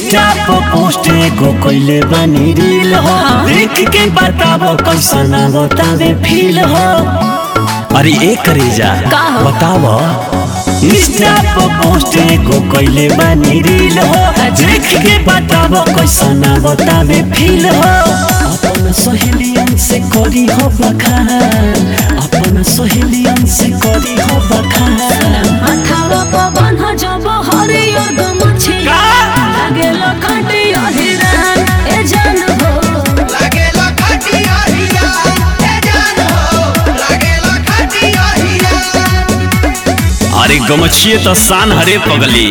Insta पर post एगो कइले बानी रील हो, देख के बताबो कैसन बतावे फील हो। अरे एक करेजा बताबो इंस्टा पर पोस्ट एगो कइले बानी रील हो, देख के बताबो कैसन बतावे फील हो। अपन सहेलियन से करी हो बखान, अपन सहेलियन से करी हो बखान। माथावा पवन हो जब हरियर गमछी लागेला खटिया हिरान ए जान हो, लागेला खटिया हिरान ए जान हो, लागेला खटिया हिरान। अरे गमछिए तो शान हरे पगली।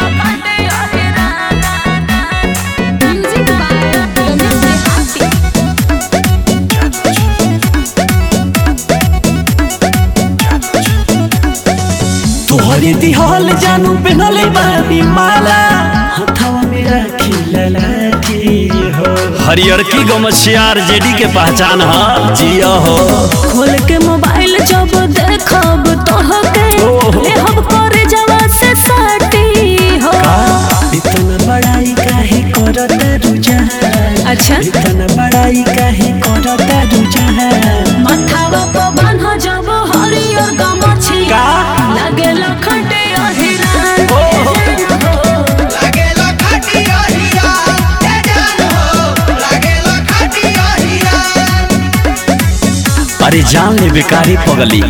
तोहरे दिहाल जानू पहनले बानी माला, हथवा में राखी ललाटी हो। हरियर की गमछियार जेडी के पहचान है जिया हो। खोल के मोबाइल जब देखब तोहके लेहब करे जवा से साटी हो। इतना बड़ाई काहे करत रुझान, अच्छा इतना बड़ाई काहे करत रुझान। माथावा पवन हो जब हरियर गमछी लागेला खटिया हिरान ए जान हो, लागेला खटिया हिरान ए जान हो, लागेला खटिया हिरान। अरे जान ले बेकारी पगली।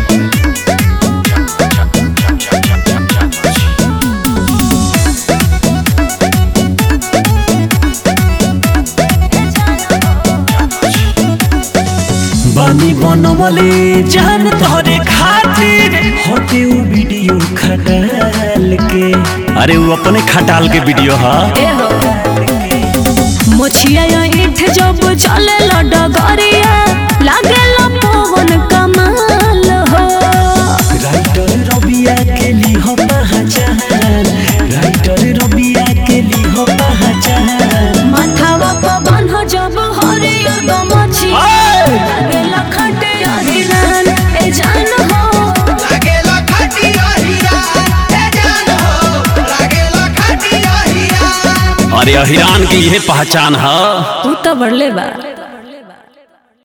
बानी बनवले जान तोहरे खातिर होते उ वीडियो खटाल के। अरे वो अपने खटाल के वीडियो है। ए हो मोछिया ईठ जब चले डगरिया लागेला पवन कमाल हो। राइटर रबिया के ली हो पहचान, राइटर रबिया के ली हो पहचान। माथावा पवन हो जब हरियर गमछी लागेला खटिया हिरान ए जान हो, लागेला खटिया हिरान ए जान हो, लागेला खटिया हिरान। अरे अहिरान की यह पहचान है। तू तो बढ़ले बा।